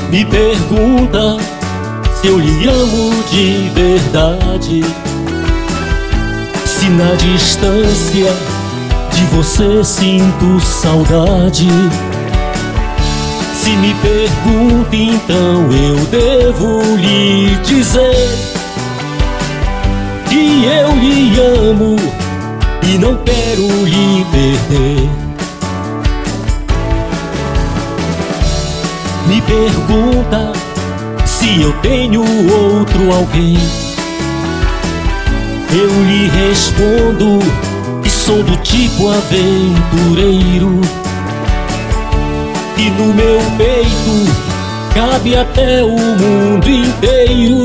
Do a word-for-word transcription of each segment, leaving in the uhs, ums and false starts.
Me pergunta se eu lhe amo de verdade, se na distância de você sinto saudade. Se me pergunta, então eu devo lhe dizer que eu lhe amo e não quero lhe perder. Me pergunta se eu tenho outro alguém. Eu lhe respondo que sou do tipo aventureiro, e no meu peito cabe até o mundo inteiro,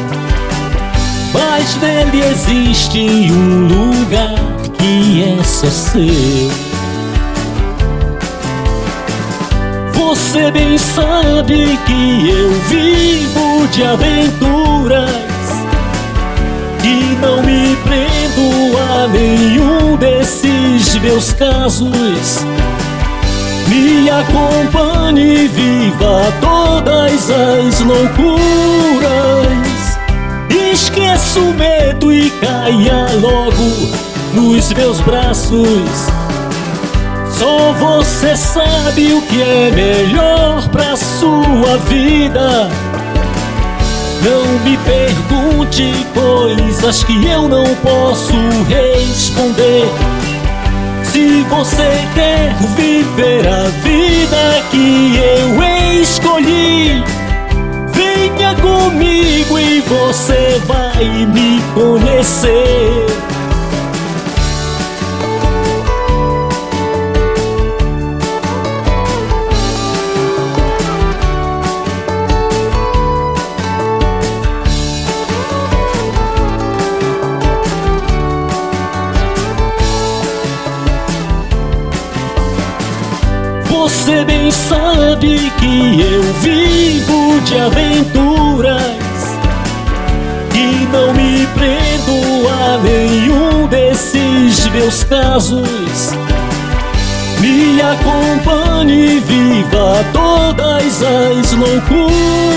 mas nele existe um lugar que é só seu. Você bem sabe que eu vivo de aventuras e não me prendo a nenhum desses meus casos. Me acompanhe e viva todas as loucuras. Esqueça o medo e caia logo nos meus braços. Só você sabe o que é melhor pra sua vida. Não me pergunte coisas que eu não posso responder. Se você quer viver a vida que eu escolhi, venha comigo e você vai me conhecer. Você bem sabe que eu vivo de aventuras e não me prendo a nenhum desses meus casos. Me acompanhe e viva todas as loucuras.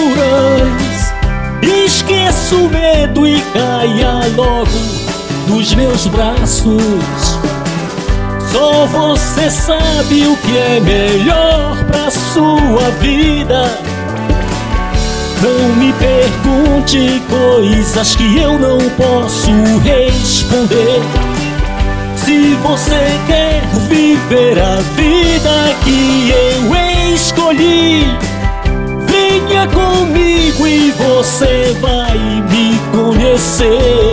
Esqueça o medo e caia logo dos meus braços. Só você sabe o que é melhor pra sua vida. Não me pergunte coisas que eu não posso responder. Se você quer viver a vida que eu escolhi, venha comigo e você vai me conhecer.